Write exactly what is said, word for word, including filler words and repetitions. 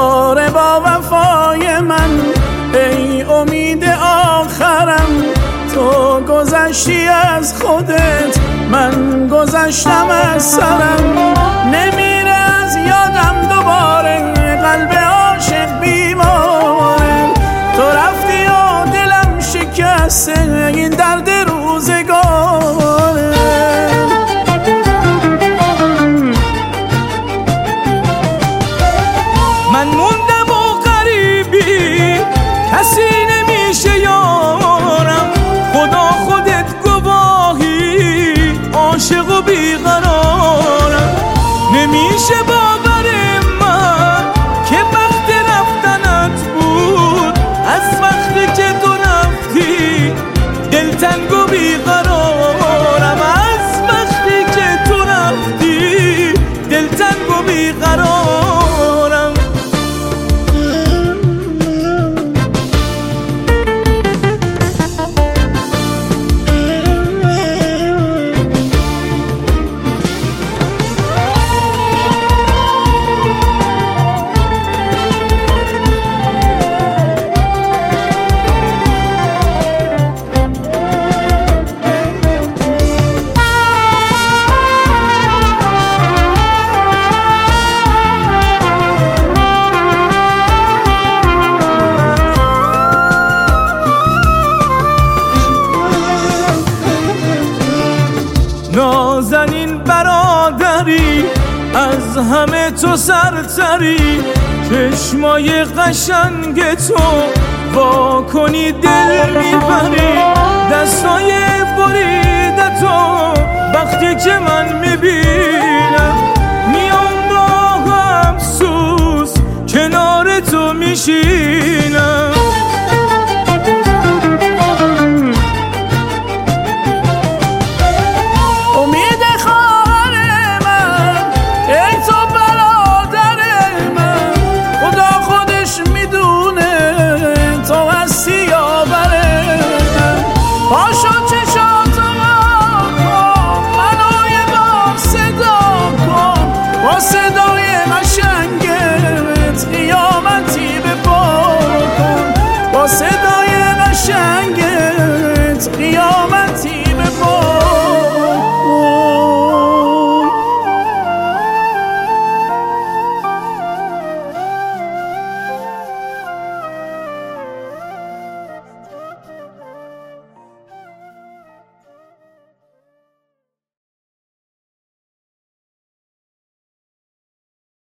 یار با وفای من، ای امید آخرم. تو گذشتی از خودت، من گذشتم از سرم. نمیره از یادم دوباره قلب عاشق بیماره. تو رفتی و دلم شکسته، این درد روزگاره. من موندم و غریبی، کسی نمیشه یارم. خدا خودت گواهی، عاشق و بیقرارم. نمیشه باور من که وقت رفتنت بود، از وقتی که تو رفتی دلتنگ و بیقرارم. از وقتی که تو رفتی دلتنگ و بیقرارم. نازنین برادری، از همه تو سرتری. چشمای قشنگ تو وا کنی دل میبری. دستای بریده تو وقتی که من میبینم، میام با افسوس کنار تو میشینم.